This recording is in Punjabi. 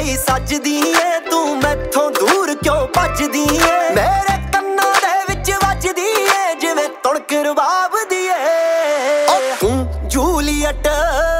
ਲਈ ਸੱਜਦੀ ਏ ਤੂੰ ਮੈਥੋਂ ਦੂਰ ਕਿਉਂ ਭੱਜਦੀ ਏ ਮੇਰੇ ਕੰਨਾਂ ਦੇ ਵਿੱਚ ਵੱਜਦੀ ਏ ਜਿਵੇਂ ਤੁਣਕ ਰਬਾਬ ਦੀ ਏ ਓ ਤੂੰ ਜੂਲੀਅਟ